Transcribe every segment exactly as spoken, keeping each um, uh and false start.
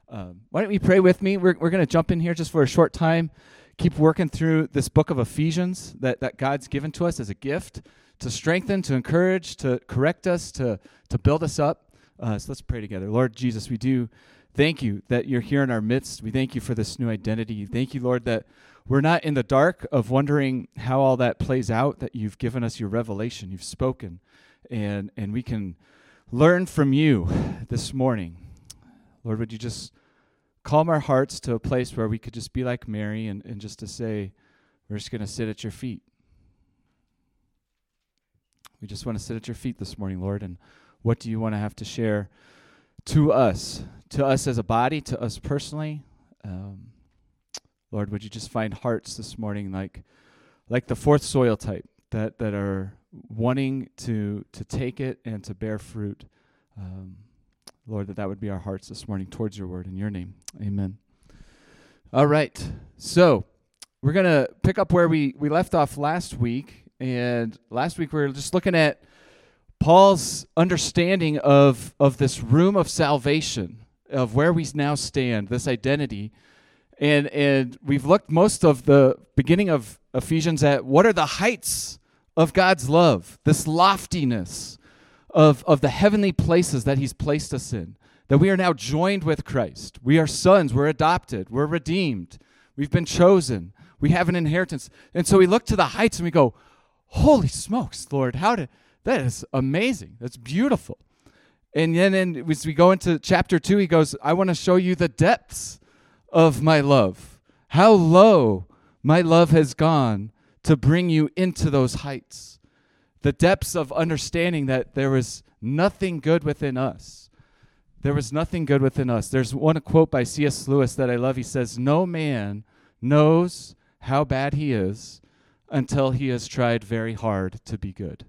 Um, why don't you pray with me? We're we're going to jump in here just for a short time, keep working through this book of Ephesians that, that God's given to us as a gift to strengthen, to encourage, to correct us, to, to build us up. Uh, so let's pray together. Lord Jesus, we do thank you that you're here in our midst. We thank you for this new identity. Thank you, Lord, that we're not in the dark of wondering how all that plays out, that you've given us your revelation, you've spoken, and and we can learn from you this morning. Lord, would you just calm our hearts to a place where we could just be like Mary and, and just to say, we're just going to sit at your feet. We just want to sit at your feet this morning, Lord, and what do you want to have to share to us, to us as a body, to us personally? Um, Lord, would you just find hearts this morning like like the fourth soil type that, that are wanting to to take it and to bear fruit. Um, Lord, that that would be our hearts this morning towards your word. In your name, amen. All right, so we're going to pick up where we, we left off last week. And last week we were just looking at Paul's understanding of, of this room of salvation, of where we now stand, this identity. And and we've looked most of the beginning of Ephesians at what are the heights of God's love, this loftiness of, of the heavenly places that he's placed us in, that we are now joined with Christ. We are sons, we're adopted, we're redeemed, we've been chosen, we have an inheritance. And so we look to the heights and we go, holy smokes, Lord, how did, that is amazing, that's beautiful. And then and as we go into chapter two, he goes, I want to show you the depths of my love, how low my love has gone to bring you into those heights, the depths of understanding that there was nothing good within us. There was nothing good within us. There's one quote by C S Lewis that I love. He says, no man knows how bad he is until he has tried very hard to be good.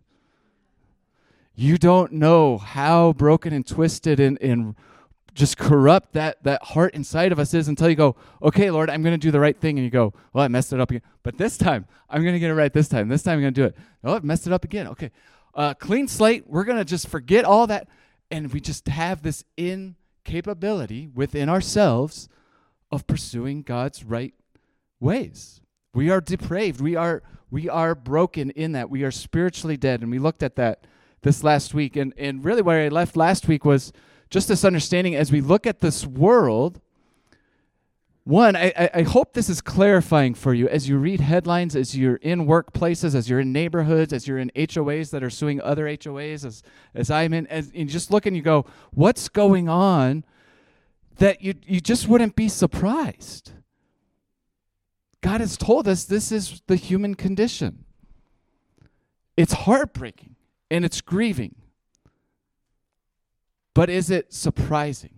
You don't know how broken and twisted and, and just corrupt that, that heart inside of us is until you go, okay, Lord, I'm going to do the right thing. And you go, well, I messed it up again. But this time, I'm going to get it right this time. This time I'm going to do it. Oh, I messed it up again. Okay. Uh, clean slate. We're going to just forget all that. And we just have this incapability within ourselves of pursuing God's right ways. We are depraved. We are we are broken in that. We are spiritually dead. And we looked at that this last week. And, and really where I left last week was just this understanding as we look at this world. One, I, I hope this is clarifying for you as you read headlines, as you're in workplaces, as you're in neighborhoods, as you're in H O As that are suing other H O As, as, as I'm in, as, and you just look and you go, what's going on that you, you just wouldn't be surprised. God has told us this is the human condition. It's heartbreaking and it's grieving. But is it surprising?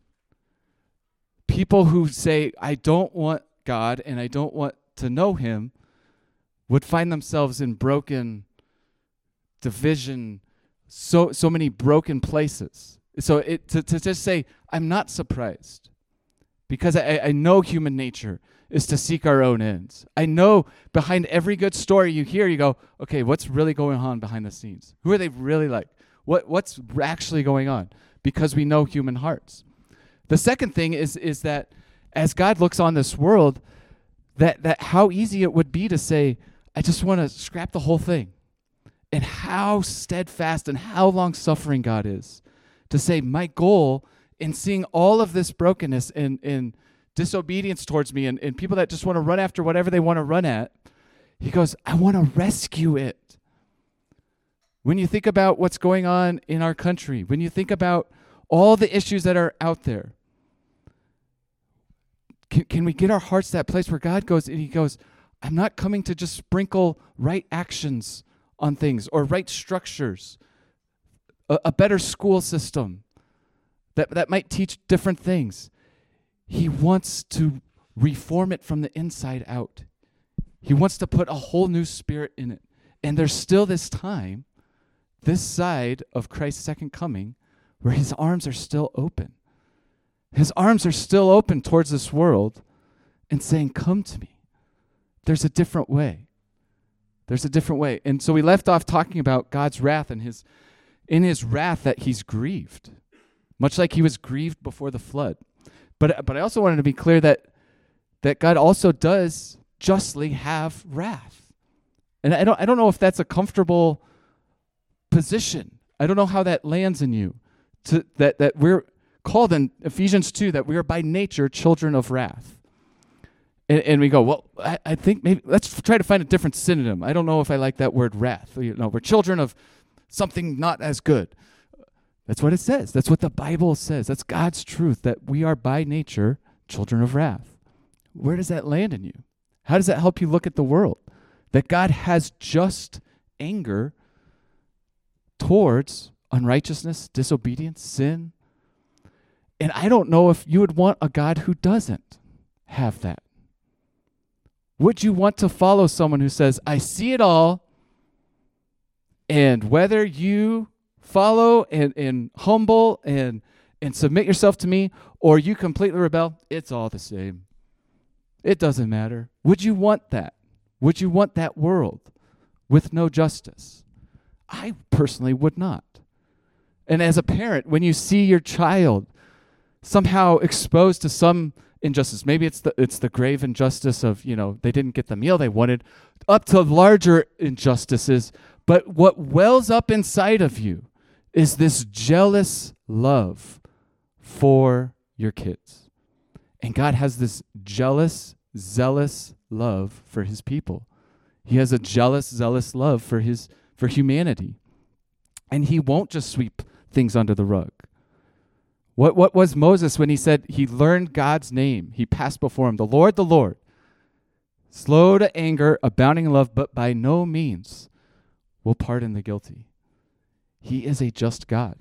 People who say, I don't want God and I don't want to know him would find themselves in broken division, so so many broken places. So it, to, to just say, I'm not surprised because I, I know human nature is to seek our own ends. I know behind every good story you hear, you go, okay, what's really going on behind the scenes? Who are they really like? What What's actually going on? Because we know human hearts. The second thing is is that as God looks on this world, that that how easy it would be to say, I just want to scrap the whole thing. And how steadfast and how long-suffering God is. To say, my goal in seeing all of this brokenness and, and disobedience towards me and, and people that just want to run after whatever they want to run at, he goes, I want to rescue it. When you think about what's going on in our country, when you think about all the issues that are out there, can, can we get our hearts to that place where God goes and he goes, I'm not coming to just sprinkle right actions on things or right structures, a, a better school system that, that might teach different things. He wants to reform it from the inside out. He wants to put a whole new spirit in it. And there's still this time this side of Christ's second coming where his arms are still open. His arms are still open towards this world and saying, come to me. There's a different way. There's a different way. And so we left off talking about God's wrath and his in his wrath that he's grieved, much like he was grieved before the flood. But but I also wanted to be clear that that God also does justly have wrath. And I don't I don't know if that's a comfortable position. I don't know how that lands in you. To that that we're called in Ephesians two that we are by nature children of wrath. And, and we go, well, I, I think maybe let's try to find a different synonym. I don't know if I like that word wrath. You know, we're children of something not as good. That's what it says. That's what the Bible says. That's God's truth, that we are by nature children of wrath. Where does that land in you? How does that help you look at the world? That God has just anger towards unrighteousness, disobedience, sin. And I don't know if you would want a God who doesn't have that. Would you want to follow someone who says, I see it all, and whether you follow and, and humble and, and submit yourself to me, or you completely rebel, it's all the same. It doesn't matter. Would you want that? Would you want that world with no justice? I personally would not. And as a parent, when you see your child somehow exposed to some injustice, maybe it's the it's the grave injustice of, you know, they didn't get the meal they wanted, up to larger injustices, but what wells up inside of you is this jealous love for your kids. And God has this jealous, zealous love for his people. He has a jealous, zealous love for his for humanity. And he won't just sweep things under the rug. What what was Moses when he said he learned God's name? He passed before him, the Lord, the Lord, slow to anger, abounding in love, but by no means will pardon the guilty. He is a just God.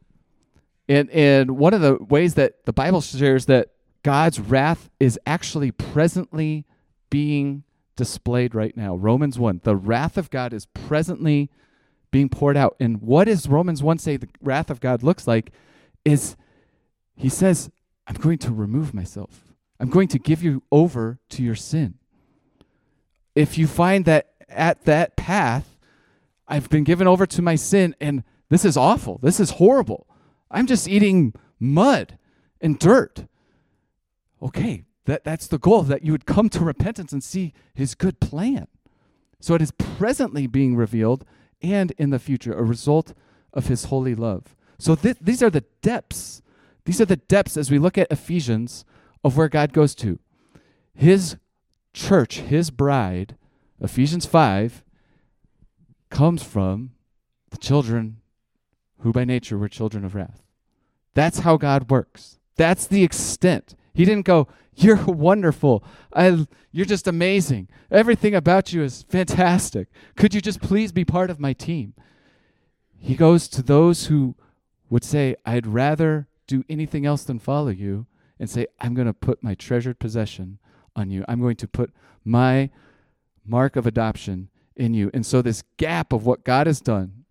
And and one of the ways that the Bible shares that God's wrath is actually presently being displayed right now. Romans one, the wrath of God is presently being poured out. And what does Romans one say the wrath of God looks like is he says, I'm going to remove myself. I'm going to give you over to your sin. If you find that at that path, I've been given over to my sin, and this is awful. This is horrible. I'm just eating mud and dirt. Okay, that, that's the goal, that you would come to repentance and see his good plan. So it is presently being revealed and in the future, a result of his holy love. So th- these are the depths. These are the depths as we look at Ephesians of where God goes to. His church, his bride, Ephesians five, comes from the children who by nature were children of wrath. That's how God works. That's the extent. He didn't go, you're wonderful. I, you're just amazing. Everything about you is fantastic. Could you just please be part of my team? He goes to those who would say, I'd rather do anything else than follow you, and say, I'm going to put my treasured possession on you. I'm going to put my mark of adoption in you. And so this gap of what God has done,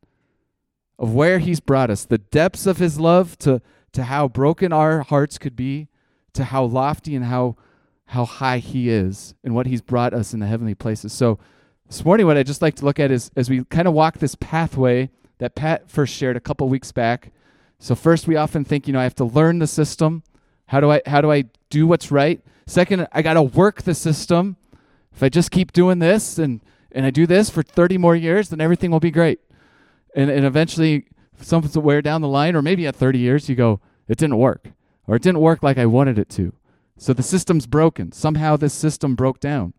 of where he's brought us, the depths of his love to, to how broken our hearts could be, to how lofty and how how high he is, and what he's brought us in the heavenly places. So this morning, what I'd just like to look at is, as we kind of walk this pathway that Pat first shared a couple weeks back. So first, we often think, you know, I have to learn the system. How do I how do I do what's right? Second, I got to work the system. If I just keep doing this and, and I do this for thirty more years, then everything will be great. And and eventually, somewhere down the line, or maybe at thirty years, you go, it didn't work. Or it didn't work like I wanted it to. So the system's broken. Somehow this system broke down.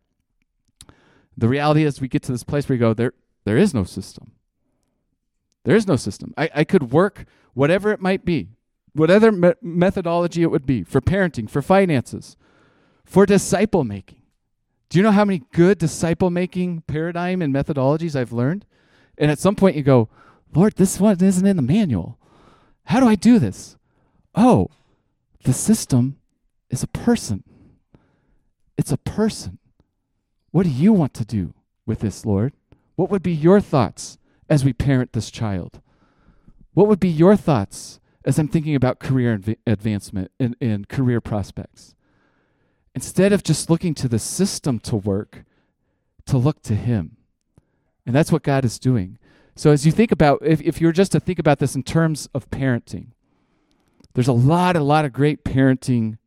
The reality is we get to this place where we go, there, there is no system. There is no system. I, I could work whatever it might be, whatever me- methodology it would be, for parenting, for finances, for disciple making. Do you know how many good disciple making paradigm and methodologies I've learned? And at some point you go, Lord, this one isn't in the manual. How do I do this? Oh, the system is a person. It's a person. What do you want to do with this, Lord? What would be your thoughts as we parent this child? What would be your thoughts as I'm thinking about career adv- advancement and, and career prospects? Instead of just looking to the system to work, to look to him. And that's what God is doing. So as you think about, if, if you were just to think about this in terms of parenting, there's a lot, a lot of great parenting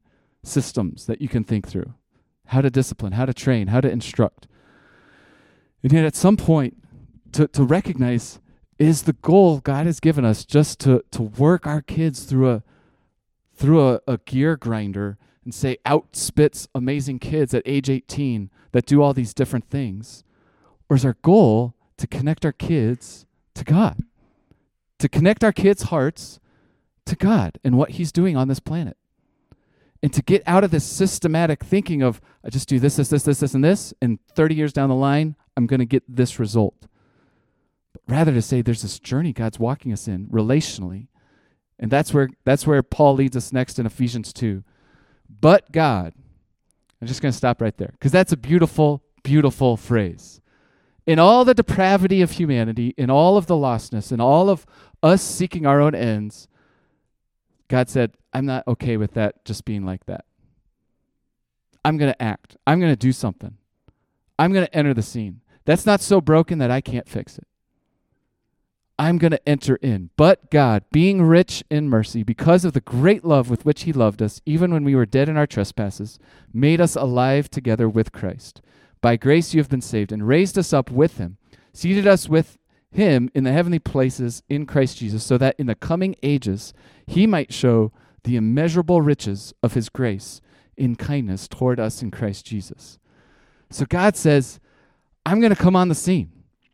systems that you can think through. How to discipline, how to train, how to instruct. And yet at some point, to, to recognize, is the goal God has given us just to, to work our kids through a through a, a gear grinder and say outspits amazing kids at age eighteen that do all these different things? Or is our goal to connect our kids to God? To connect our kids' hearts to God and what he's doing on this planet? And to get out of this systematic thinking of, I just do this, this, this, this, this, and this, and thirty years down the line, I'm going to get this result. But rather to say there's this journey God's walking us in relationally. And that's where that's where Paul leads us next in Ephesians two. But God, I'm just going to stop right there, because that's a beautiful, beautiful phrase. In all the depravity of humanity, in all of the lostness, in all of us seeking our own ends, God said, I'm not okay with that just being like that. I'm going to act. I'm going to do something. I'm going to enter the scene. That's not so broken that I can't fix it. I'm going to enter in. But God, being rich in mercy, because of the great love with which he loved us, even when we were dead in our trespasses, made us alive together with Christ. By grace you have been saved, and raised us up with him, seated us with him in the heavenly places in Christ Jesus, so that in the coming ages he might show the immeasurable riches of his grace in kindness toward us in Christ Jesus. So God says, I'm going to come on the scene.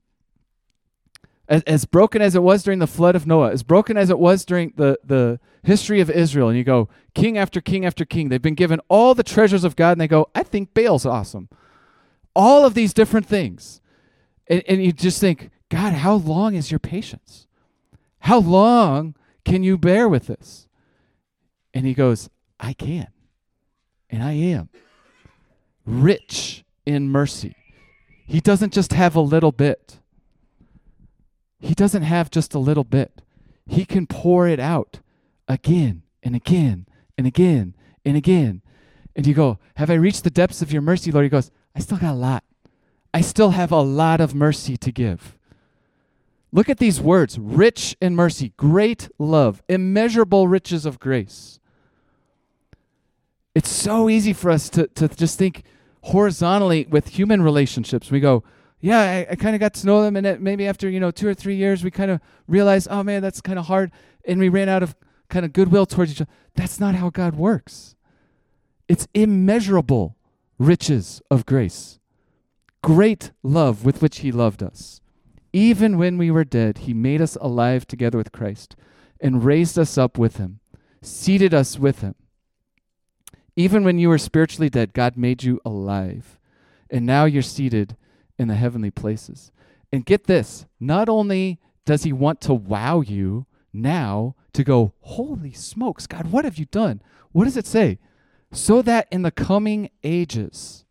As, as broken as it was during the flood of Noah, as broken as it was during the, the history of Israel, and you go, king after king after king, they've been given all the treasures of God, and they go, I think Baal's awesome. All of these different things. And, and you just think, God, how long is your patience? How long can you bear with this? And he goes, I can. And I am. Rich in mercy. He doesn't just have a little bit. He doesn't have just a little bit. He can pour it out again and again and again and again. And you go, have I reached the depths of your mercy, Lord? He goes, I still got a lot. I still have a lot of mercy to give. Look at these words, rich in mercy, great love, immeasurable riches of grace. It's so easy for us to, to just think horizontally with human relationships. We go, yeah, I, I kind of got to know them, and it, maybe after, you know, two or three years, we kind of realize, oh man, that's kind of hard, and we ran out of kind of goodwill towards each other. That's not how God works. It's immeasurable riches of grace. Great love with which he loved us. Even when we were dead, he made us alive together with Christ and raised us up with him, seated us with him. Even when you were spiritually dead, God made you alive. And now you're seated in the heavenly places. And get this, not only does he want to wow you now to go, holy smokes, God, what have you done? What does it say? So that in the coming ages,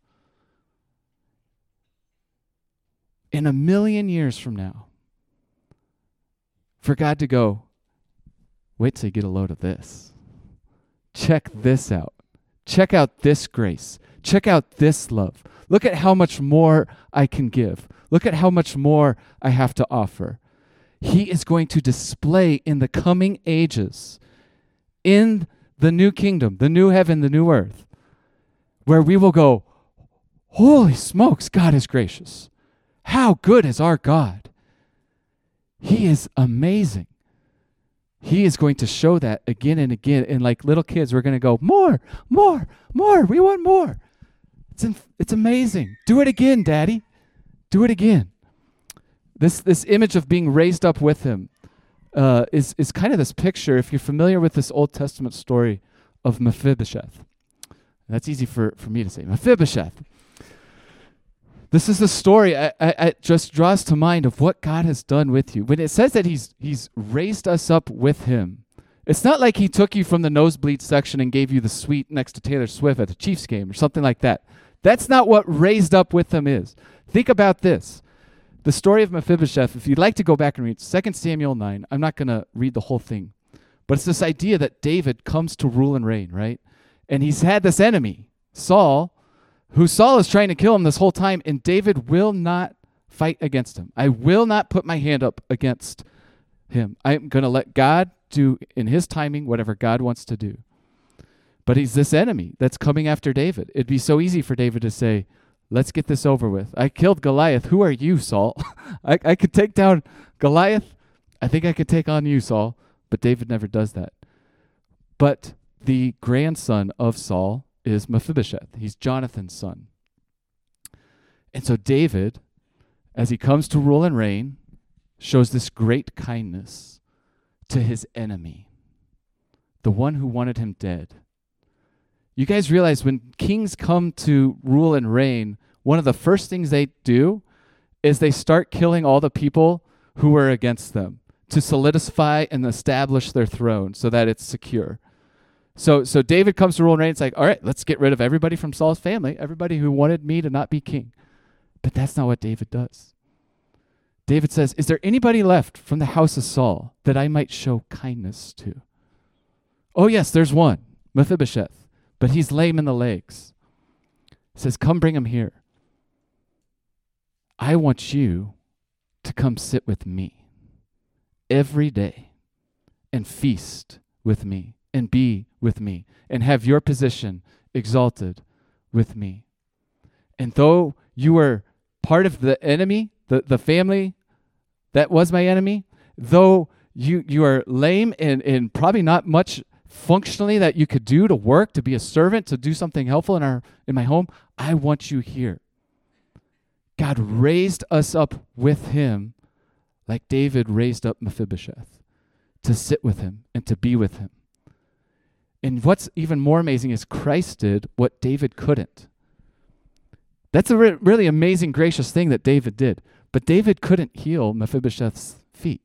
in a million years from now, for God to go, wait till you get a load of this. Check this out. Check out this grace. Check out this love. Look at how much more I can give. Look at how much more I have to offer. He is going to display in the coming ages, in the new kingdom, the new heaven, the new earth, where we will go, holy smokes, God is gracious. How good is our God? He is amazing. He is going to show that again and again. And like little kids, we're going to go, more, more, more. We want more. It's in, it's amazing. Do it again, Daddy. Do it again. This this image of being raised up with him uh, is, is kind of this picture, if you're familiar with this Old Testament story of Mephibosheth. That's easy for, for me to say. Mephibosheth. This is the story I, I, I just draws to mind of what God has done with you. When it says that he's he's raised us up with him, it's not like he took you from the nosebleed section and gave you the suite next to Taylor Swift at the Chiefs game or something like that. That's not what raised up with him is. Think about this. The story of Mephibosheth, if you'd like to go back and read Second Samuel nine, I'm not going to read the whole thing, but it's this idea that David comes to rule and reign, right? And he's had this enemy, Saul, who Saul is trying to kill him this whole time, and David will not fight against him. I will not put my hand up against him. I'm going to let God do in his timing whatever God wants to do. But he's this enemy that's coming after David. It'd be so easy for David to say, let's get this over with. I killed Goliath. Who are you, Saul? I, I could take down Goliath. I think I could take on you, Saul. But David never does that. But the grandson of Saul is Mephibosheth. He's Jonathan's son. And so David, as he comes to rule and reign, shows this great kindness to his enemy, the one who wanted him dead. You guys realize when kings come to rule and reign, one of the first things they do is they start killing all the people who were against them to solidify and establish their throne so that it's secure. So so David comes to rule and reign. It's like, all right, let's get rid of everybody from Saul's family, everybody who wanted me to not be king. But that's not what David does. David says, is there anybody left from the house of Saul that I might show kindness to? Oh, yes, there's one, Mephibosheth, but he's lame in the legs. He says, come bring him here. I want you to come sit with me every day and feast with me and be with me and have your position exalted with me. And though you were part of the enemy, the, the family that was my enemy, though you you are lame and, and probably not much functionally that you could do to work, to be a servant, to do something helpful in our in my home, I want you here. God raised us up with him like David raised up Mephibosheth to sit with him and to be with him. And what's even more amazing is Christ did what David couldn't. That's a re- really amazing, gracious thing that David did. But David couldn't heal Mephibosheth's feet.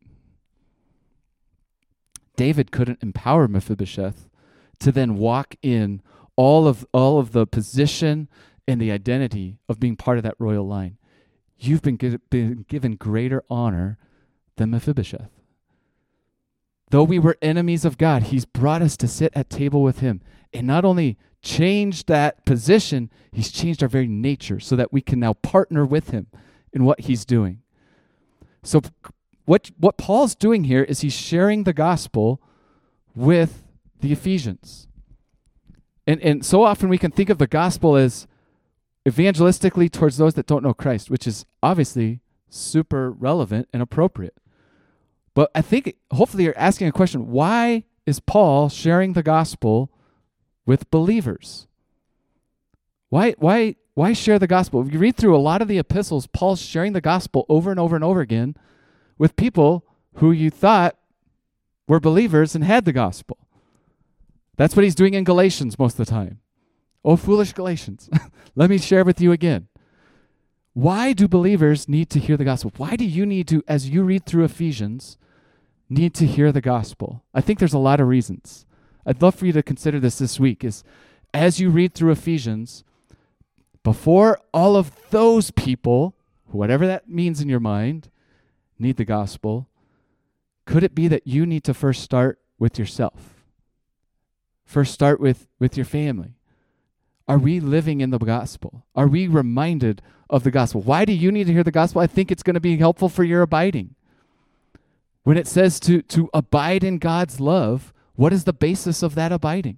David couldn't empower Mephibosheth to then walk in all of all of the position and the identity of being part of that royal line. You've been, gi- been given greater honor than Mephibosheth. Though we were enemies of God, he's brought us to sit at table with him. And not only changed that position, he's changed our very nature so that we can now partner with him in what he's doing. So what what Paul's doing here is he's sharing the gospel with the Ephesians. And and so often we can think of the gospel as evangelistically towards those that don't know Christ, which is obviously super relevant and appropriate. But I think hopefully you're asking a question, why is Paul sharing the gospel with believers? Why why why share the gospel? If you read through a lot of the epistles, Paul's sharing the gospel over and over and over again with people who you thought were believers and had the gospel. That's what he's doing in Galatians most of the time. Oh, foolish Galatians, let me share with you again. Why do believers need to hear the gospel? Why do you need to, as you read through Ephesians, need to hear the gospel? I think there's a lot of reasons. I'd love for you to consider this this week, is as you read through Ephesians, before all of those people, whatever that means in your mind, need the gospel, could it be that you need to first start with yourself? First start with, with your family. Are we living in the gospel? Are we reminded of the gospel? Why do you need to hear the gospel? I think it's going to be helpful for your abiding. When it says to, to abide in God's love, what is the basis of that abiding?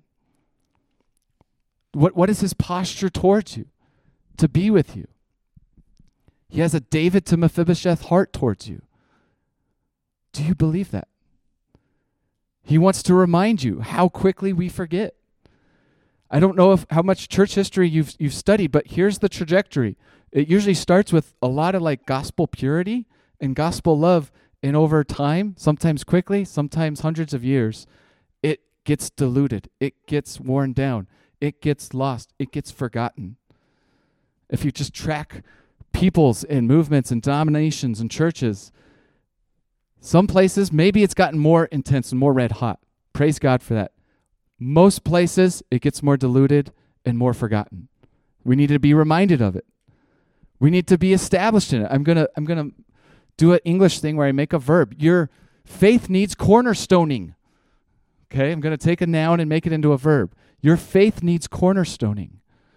What What is his posture towards you? To be with you. He has a David to Mephibosheth heart towards you. Do you believe that? He wants to remind you how quickly we forget. I don't know if how much church history you've you've studied, but here's the trajectory. It usually starts with a lot of like gospel purity and gospel love, and over time, sometimes quickly, sometimes hundreds of years, it gets diluted. It gets worn down. It gets lost. It gets forgotten. If you just track peoples and movements and denominations and churches, some places, maybe it's gotten more intense and more red hot. Praise God for that. Most places, it gets more diluted and more forgotten. We need to be reminded of it. We need to be established in it. I'm gonna, I'm gonna do an English thing where I make a verb. Your faith needs cornerstoning. Okay, I'm gonna take a noun and make it into a verb. Your faith needs cornerstoning.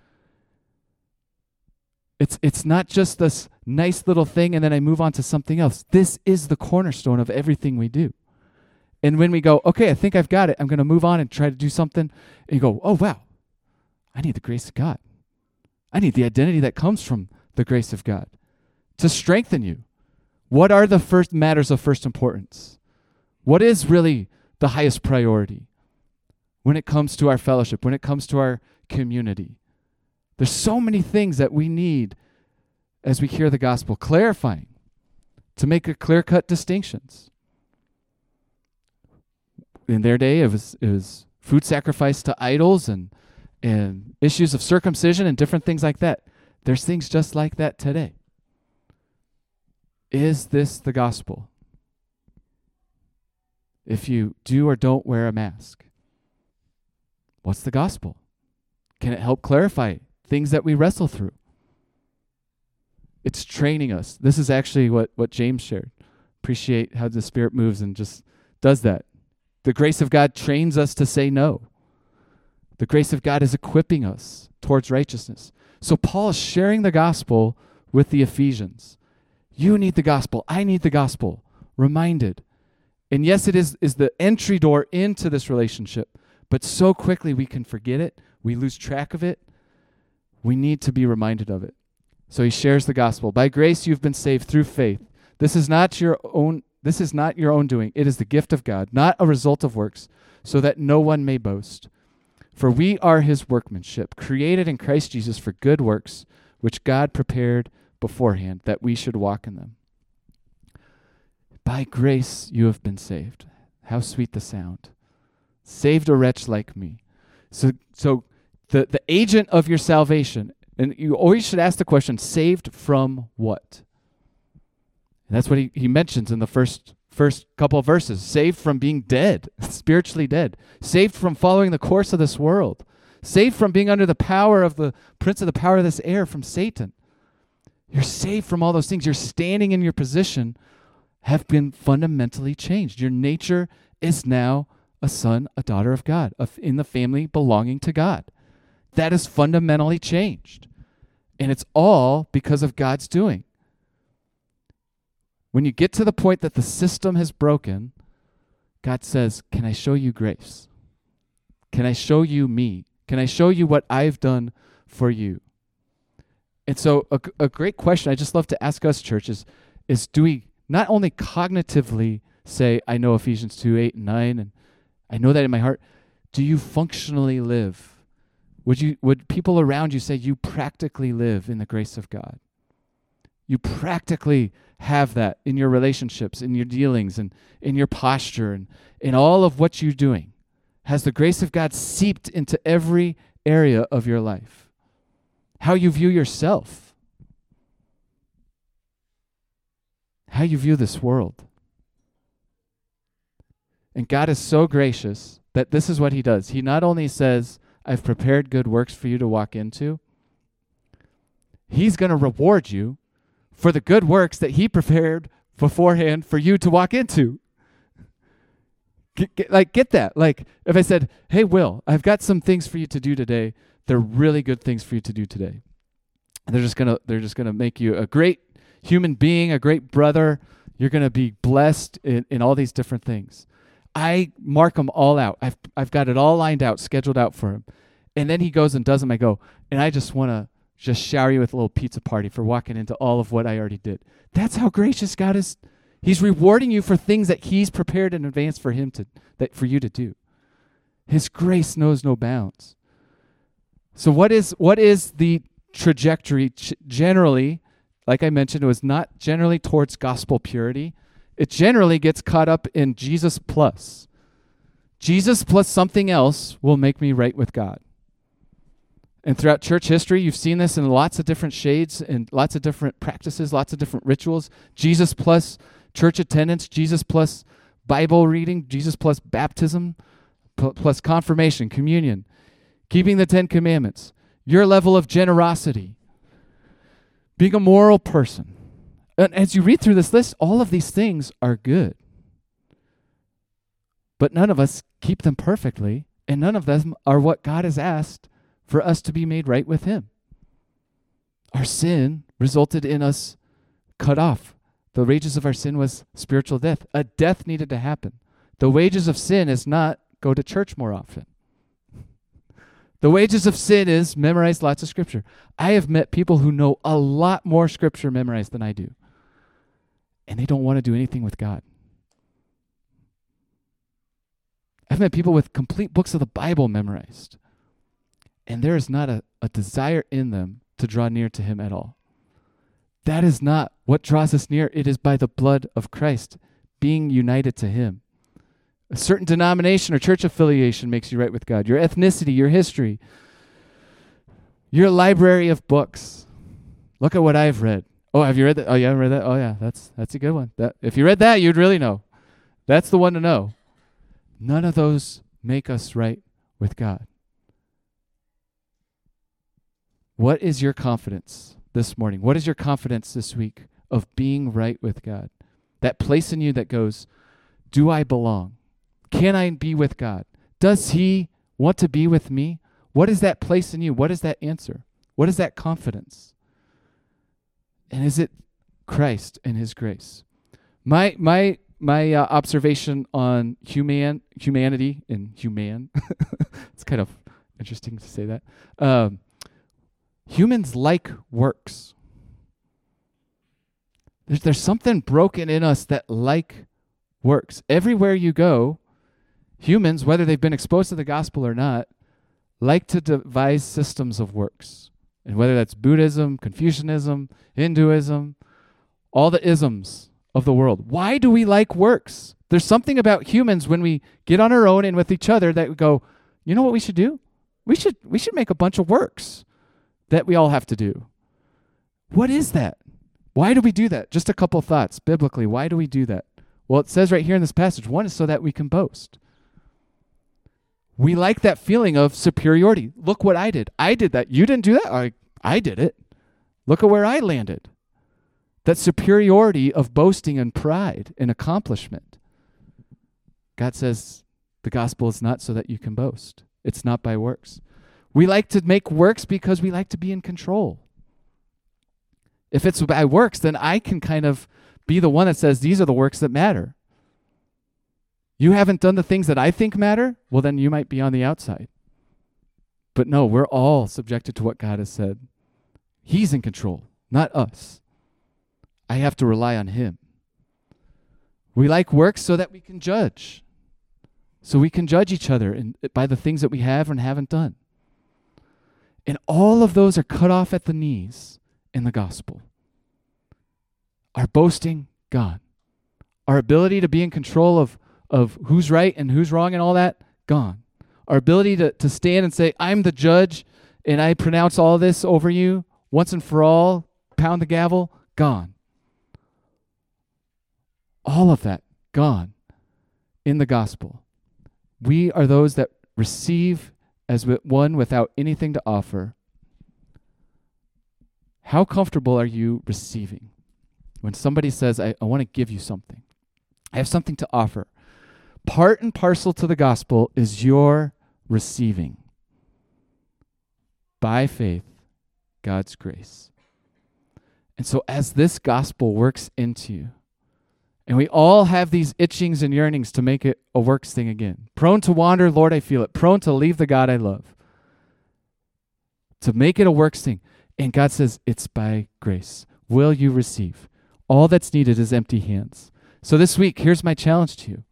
It's it's not just this nice little thing and then I move on to something else. This is the cornerstone of everything we do. And when we go, okay, I think I've got it, I'm going to move on and try to do something, and you go, oh, wow, I need the grace of God. I need the identity that comes from the grace of God to strengthen you. What are the first matters of first importance? What is really the highest priority when it comes to our fellowship, when it comes to our community? There's so many things that we need as we hear the gospel, clarifying, to make a clear-cut distinctions. In their day, it was, it was food sacrifice to idols and, and issues of circumcision and different things like that. There's things just like that today. Is this the gospel? If you do or don't wear a mask, what's the gospel? Can it help clarify things that we wrestle through? It's training us. This is actually what, what James shared. Appreciate how the Spirit moves and just does that. The grace of God trains us to say no. The grace of God is equipping us towards righteousness. So Paul is sharing the gospel with the Ephesians. You need the gospel. I need the gospel. Reminded. And yes, it is, is the entry door into this relationship, but so quickly we can forget it. We lose track of it. We need to be reminded of it. So he shares the gospel. By grace you've been saved through faith. This is not your own this is not your own doing. It is the gift of God, not a result of works, so that no one may boast. For we are his workmanship, created in Christ Jesus for good works, which God prepared beforehand that we should walk in them. By grace you have been saved. How sweet the sound. Saved a wretch like me. So so the, the agent of your salvation, and you always should ask the question, saved from what? And that's what he, he mentions in the first first couple of verses. Saved from being dead, spiritually dead. Saved from following the course of this world. Saved from being under the power of the prince of the power of this air, from Satan. You're saved from all those things. You're standing in your position, have been fundamentally changed. Your nature is now a son, a daughter of God, of, in the family belonging to God. That is fundamentally changed. And it's all because of God's doing. When you get to the point that the system has broken, God says, can I show you grace? Can I show you me? Can I show you what I've done for you? And so a, a great question I just love to ask us, church, is, is do we not only cognitively say, I know Ephesians two, eight, and nine, and I know that in my heart, do you functionally live? Would you would people around you say you practically live in the grace of God? You practically have that in your relationships, in your dealings, and in your posture, and in all of what you're doing. Has the grace of God seeped into every area of your life? How you view yourself. How you view this world. And God is so gracious that this is what he does. He not only says, I've prepared good works for you to walk into, he's going to reward you for the good works that he prepared beforehand for you to walk into. Get, get, like, get that. Like, if I said, hey, Will, I've got some things for you to do today. They're really good things for you to do today. And they're just going to they're just going to make you a great human being, a great brother. You're going to be blessed in, in all these different things. I mark them all out. I've I've got it all lined out, scheduled out for him. And then he goes and does them. I go, and I just want to just shower you with a little pizza party for walking into all of what I already did. That's how gracious God is. He's rewarding you for things that he's prepared in advance for him to that for you to do. His grace knows no bounds. So what is what is the trajectory ch- generally? Like I mentioned, it was not generally towards gospel purity. It generally gets caught up in Jesus plus. Jesus plus something else will make me right with God. And throughout church history, you've seen this in lots of different shades and lots of different practices, lots of different rituals. Jesus plus church attendance, Jesus plus Bible reading, Jesus plus baptism, pl- plus confirmation, communion, keeping the Ten Commandments, your level of generosity, being a moral person. And as you read through this list, all of these things are good. But none of us keep them perfectly, and none of them are what God has asked for us to be made right with him. Our sin resulted in us cut off. The wages of our sin was spiritual death. A death needed to happen The wages of sin is not go to church more often. The wages of sin is memorize lots of scripture. I have met people who know a lot more scripture memorized than I do, and they don't want to do anything with God. I've met people with complete books of the Bible memorized, and there is not a, a desire in them to draw near to him at all. That is not what draws us near. It is by the blood of Christ, being united to him. A certain denomination or church affiliation makes you right with God. Your ethnicity, your history, your library of books. Look at what I've read. Oh, have you read that? Oh, you haven't read that? Oh, yeah, that's that's a good one. That if you read that, you'd really know. That's the one to know. None of those make us right with God. What is your confidence this morning? What is your confidence this week of being right with God? That place in you that goes, do I belong? Can I be with God? Does he want to be with me? What is that place in you? What is that answer? What is that confidence? And is it Christ and his grace? My my my uh, observation on human humanity and human, it's kind of interesting to say that. Um, humans like works. There's, there's something broken in us that like works. Everywhere you go, humans, whether they've been exposed to the gospel or not, like to devise systems of works. And whether that's Buddhism, Confucianism, Hinduism, all the isms of the world. Why do we like works? There's something about humans when we get on our own and with each other that we go, you know what we should do? We should we should make a bunch of works that we all have to do. What is that? Why do we do that? Just a couple thoughts biblically. Why do we do that? Well, it says right here in this passage, one is so that we can boast. We like that feeling of superiority. Look what I did. I did that. You didn't do that? I, I did it. Look at where I landed. That superiority of boasting and pride and accomplishment. God says the gospel is not so that you can boast. It's not by works. We like to make works because we like to be in control. If it's by works, then I can kind of be the one that says these are the works that matter. You haven't done the things that I think matter? Well, then you might be on the outside. But no, we're all subjected to what God has said. He's in control, not us. I have to rely on him. We like works so that we can judge. So we can judge each other in, by the things that we have and haven't done. And all of those are cut off at the knees in the gospel. Our boasting, gone. Our ability to be in control of of who's right and who's wrong and all that, gone. Our ability to, to stand and say, I'm the judge and I pronounce all this over you once and for all, pound the gavel, gone. All of that, gone in the gospel. We are those that receive as one without anything to offer. How comfortable are you receiving? When somebody says, I, I want to give you something. I have something to offer. Part and parcel to the gospel is your receiving. By faith, God's grace. And so as this gospel works into you, and we all have these itchings and yearnings to make it a works thing again. Prone to wander, Lord, I feel it. Prone to leave the God I love. To make it a works thing. And God says, it's by grace. Will you receive? All that's needed is empty hands. So this week, here's my challenge to you.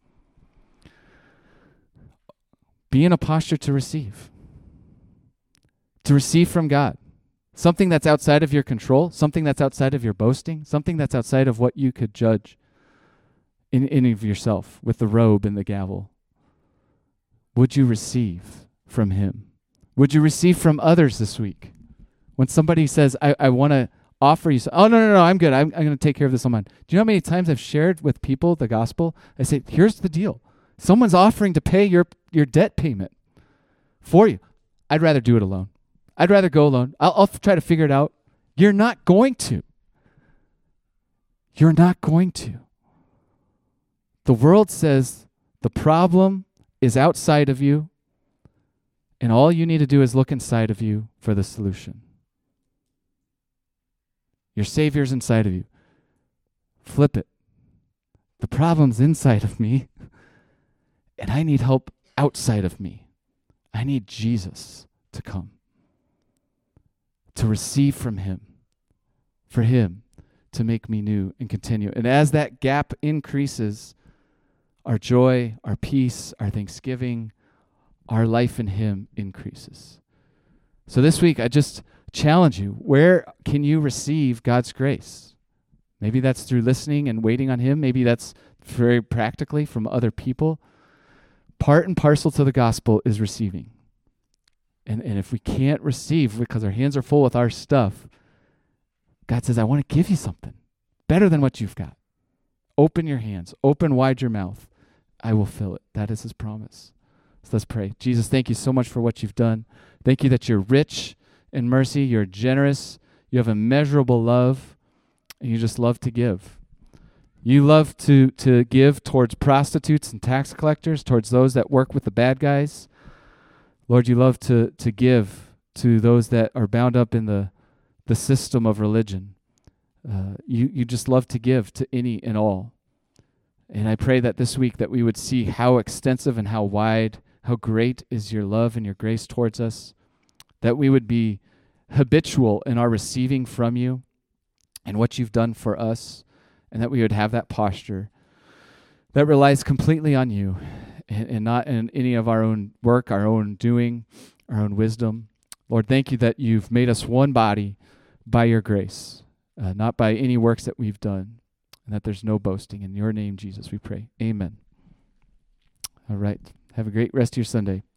Be in a posture to receive. To receive from God. Something that's outside of your control, something that's outside of your boasting, something that's outside of what you could judge in any of yourself with the robe and the gavel. Would you receive from him? Would you receive from others this week? When somebody says, I, I want to offer you, so, oh, no, no, no, I'm good. I'm, I'm going to take care of this on mine. Do you know how many times I've shared with people the gospel? I say, here's the deal. Someone's offering to pay your, your debt payment for you. I'd rather do it alone. I'd rather go alone. I'll, I'll try to figure it out. You're not going to. You're not going to. The world says the problem is outside of you, and all you need to do is look inside of you for the solution. Your Savior's inside of you. Flip it. The problem's inside of me. And I need help outside of me. I need Jesus to come, to receive from him, for him to make me new and continue. And as that gap increases, our joy, our peace, our thanksgiving, our life in him increases. So this week, I just challenge you, where can you receive God's grace? Maybe that's through listening and waiting on him. Maybe that's very practically from other people. Part and parcel to the gospel is receiving. And, and if we can't receive because our hands are full with our stuff, God says, I want to give you something better than what you've got. Open your hands. Open wide your mouth. I will fill it. That is his promise. So let's pray. Jesus, thank you so much for what you've done. Thank you that you're rich in mercy. You're generous. You have immeasurable love. And you just love to give. You love to, to give towards prostitutes and tax collectors, towards those that work with the bad guys. Lord, you love to, to give to those that are bound up in the, the system of religion. Uh, you, you just love to give to any and all. And I pray that this week that we would see how extensive and how wide, how great is your love and your grace towards us, that we would be habitual in our receiving from you and what you've done for us, and that we would have that posture that relies completely on you and, and not in any of our own work, our own doing, our own wisdom. Lord, thank you that you've made us one body by your grace, uh, not by any works that we've done, and that there's no boasting. In your name, Jesus, we pray. Amen. All right. Have a great rest of your Sunday.